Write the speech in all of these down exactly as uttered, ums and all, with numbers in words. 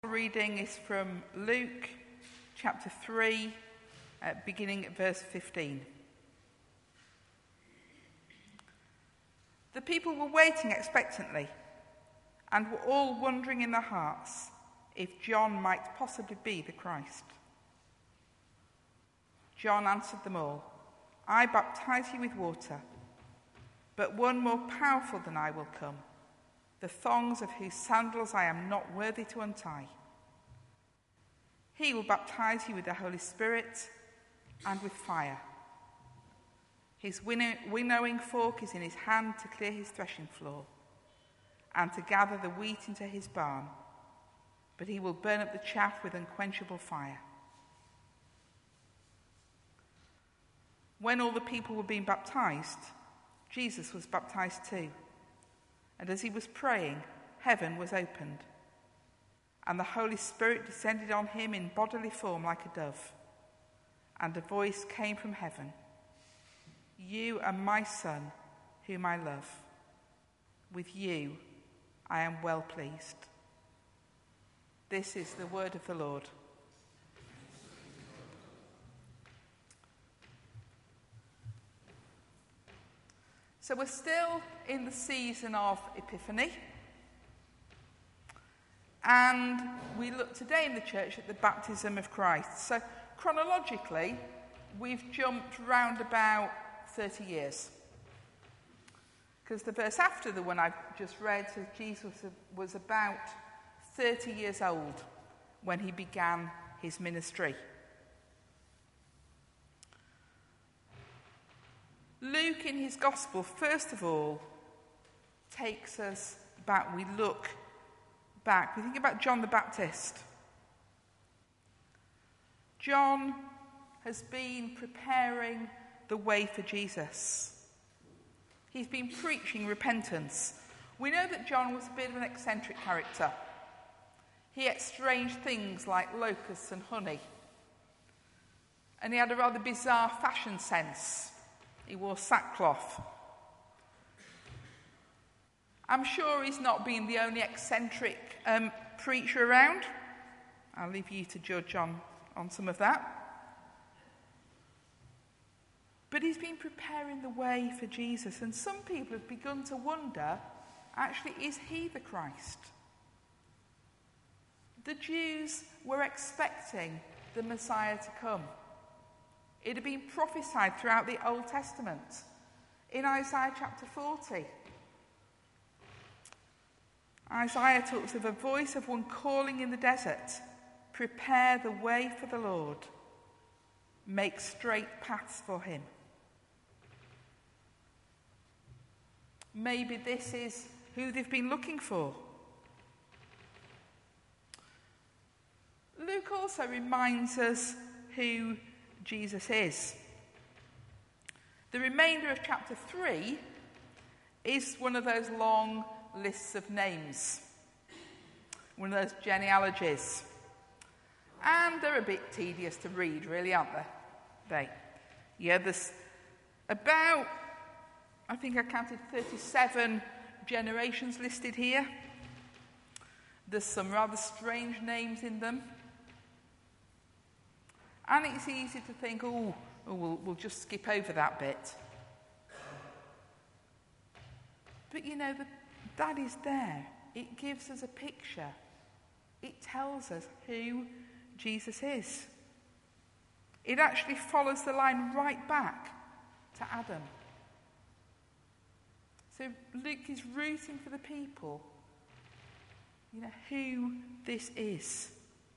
Reading is from Luke chapter three, uh, beginning at verse fifteen. The people were waiting expectantly and were all wondering in their hearts if John might possibly be the Christ. John answered them all, "I baptize you with water, but one more powerful than I will come, the thongs of whose sandals I am not worthy to untie. He will baptize you with the Holy Spirit and with fire. His winnowing fork is in his hand to clear his threshing floor and to gather the wheat into his barn, but he will burn up the chaff with unquenchable fire." When all the people were being baptized, Jesus was baptized too. And as he was praying, heaven was opened, and the Holy Spirit descended on him in bodily form like a dove. And a voice came from heaven, "You are my Son, whom I love. With you I am well pleased." This is the word of the Lord. So we're still in the season of Epiphany. And we look today in the church at the baptism of Christ. So chronologically, we've jumped round about thirty years. Because the verse after the one I've just read says Jesus was about thirty years old when he began his ministry. Luke, in his gospel, first of all, takes us back. We look back. We think about John the Baptist. John has been preparing the way for Jesus. He's been preaching repentance. We know that John was a bit of an eccentric character. He exchanged things like locusts and honey. And he had a rather bizarre fashion sense. He wore sackcloth. I'm sure he's not been the only eccentric um, preacher around. I'll leave you to judge on, on some of that. But he's been preparing the way for Jesus. And some people have begun to wonder, actually, is he the Christ? The Jews were expecting the Messiah to come. It had been prophesied throughout the Old Testament. In Isaiah chapter forty, Isaiah talks of a voice of one calling in the desert, "Prepare the way for the Lord, make straight paths for him." Maybe this is who they've been looking for. Luke also reminds us who Jesus is. The remainder of chapter three is one of those long lists of names, one of those genealogies. And they're a bit tedious to read, really, aren't they? They. Yeah, there's about, I think I counted thirty-seven generations listed here. There's some rather strange names in them. And it's easy to think, oh, oh we'll, we'll just skip over that bit. But you know, the, that is there. It gives us a picture. It tells us who Jesus is. It actually follows the line right back to Adam. So Luke is rooting for the people, you know, who this is.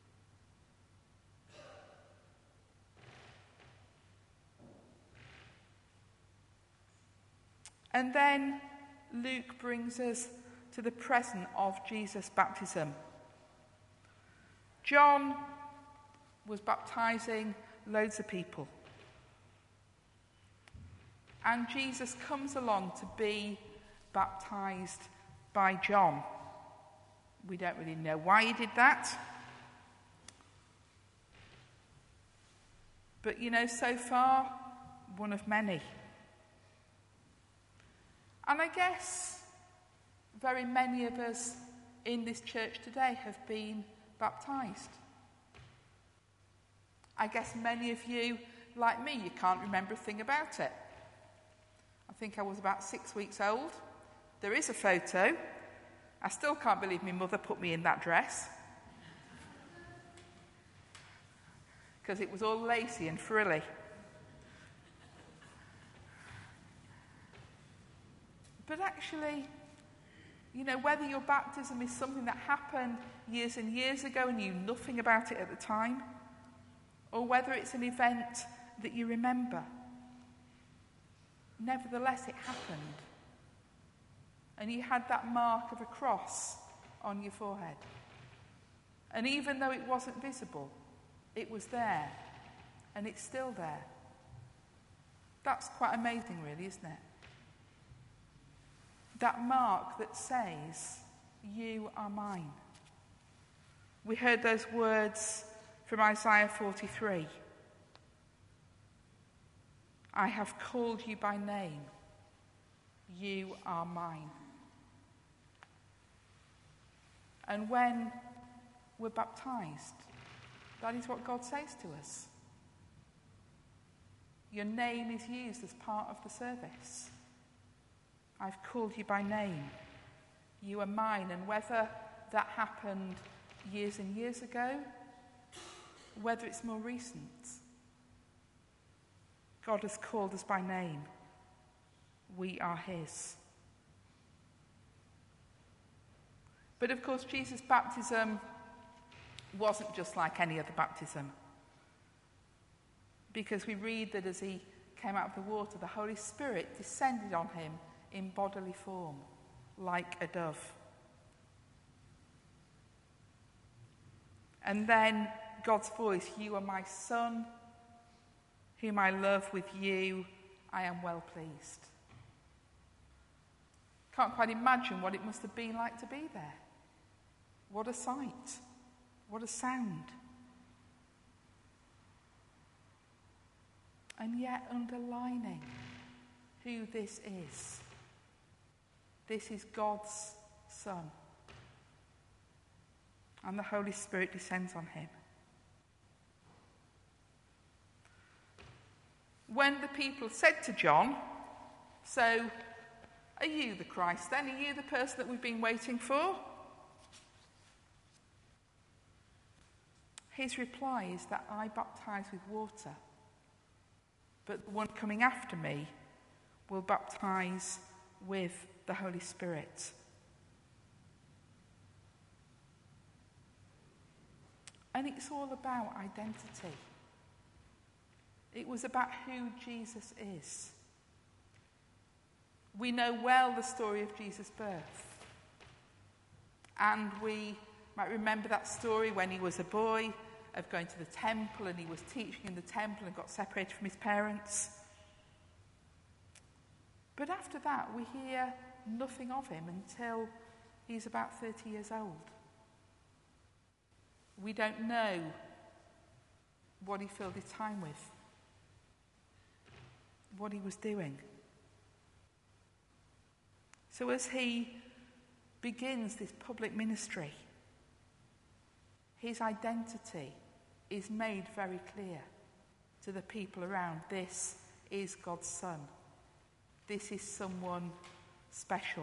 And then Luke brings us to the present of Jesus' baptism. John was baptizing loads of people. And Jesus comes along to be baptized by John. We don't really know why he did that. But you know, so far, one of many. And I guess very many of us in this church today have been baptised? I guess many of you, like me, you can't remember a thing about it. I think I was about six weeks old. There is a photo. I still can't believe my mother put me in that dress, because it was all lacy and frilly. But actually, you know, whether your baptism is something that happened years and years ago and you knew nothing about it at the time, or whether it's an event that you remember, nevertheless it happened. And you had that mark of a cross on your forehead. And even though it wasn't visible, it was there. And it's still there. That's quite amazing, really, isn't it? That mark that says, "You are mine." We heard those words from Isaiah forty-three. "I have called you by name. You are mine." And when we're baptized, that is what God says to us. Your name is used as part of the service. I've called you by name. You are mine. And whether that happened years and years ago, whether it's more recent, God has called us by name. We are his. But of course, Jesus' baptism wasn't just like any other baptism. Because we read that as he came out of the water, the Holy Spirit descended on him in bodily form, like a dove. And then God's voice, "You are my son, whom I love. With you I am well pleased." Can't quite imagine what it must have been like to be there. What a sight. What a sound. And yet underlining who this is. This is God's Son. And the Holy Spirit descends on him. When the people said to John, "So, are you the Christ then? Are you the person that we've been waiting for?" His reply is that I baptize with water, but the one coming after me will baptize with the Holy Spirit. And it's all about identity. It was about who Jesus is. We know well the story of Jesus' birth. And we might remember that story when he was a boy, of going to the temple, and he was teaching in the temple and got separated from his parents. But after that, we hear nothing of him until he's about thirty years old. We don't know what he filled his time with, what he was doing. So as he begins this public ministry, his identity is made very clear to the people around. This is God's Son. This is someone special.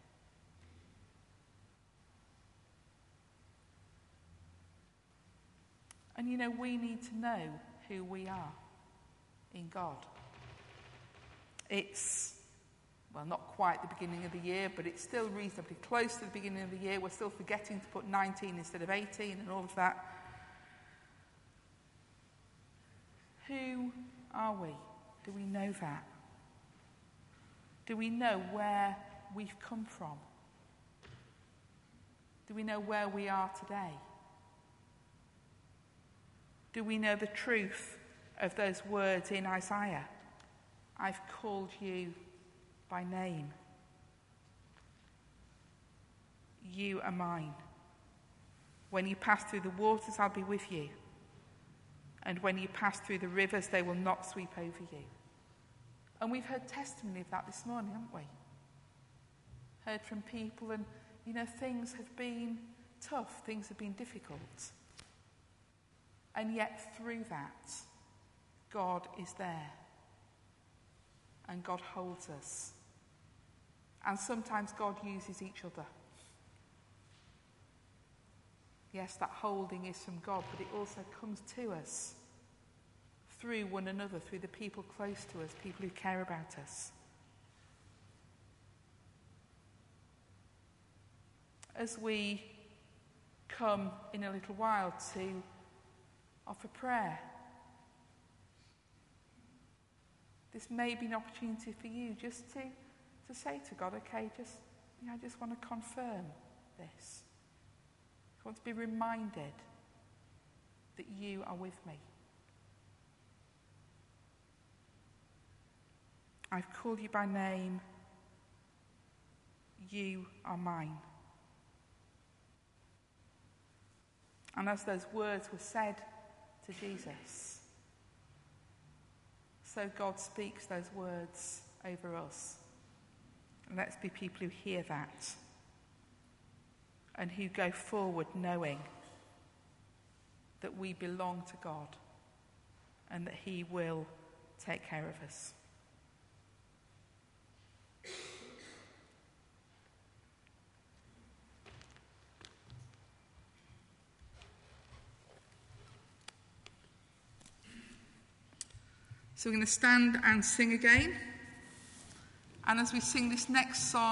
And you know, we need to know who we are in God. It's, well, not quite the beginning of the year, but it's still reasonably close to the beginning of the year. We're still forgetting to put nineteen instead of eighteen and all of that. Who are we? Do we know that? Do we know where we've come from? Do we know where we are today? Do we know the truth of those words in Isaiah? I've called you by name. You are mine. When you pass through the waters, I'll be with you. And when you pass through the rivers, they will not sweep over you. And we've heard testimony of that this morning, haven't we? Heard from people, and, you know, things have been tough, things have been difficult. And yet through that, God is there. And God holds us. And sometimes God uses each other. Yes, that holding is from God, but it also comes to us through one another, through the people close to us, people who care about us. As we come in a little while to offer prayer, this may be an opportunity for you just to, to say to God, okay, just, you know, I just want to confirm this. I want to be reminded that you are with me. I've called you by name. You are mine. And as those words were said to Jesus, so God speaks those words over us. And let's be people who hear that and who go forward knowing that we belong to God and that he will take care of us. So we're going to stand and sing again. And as we sing this next song,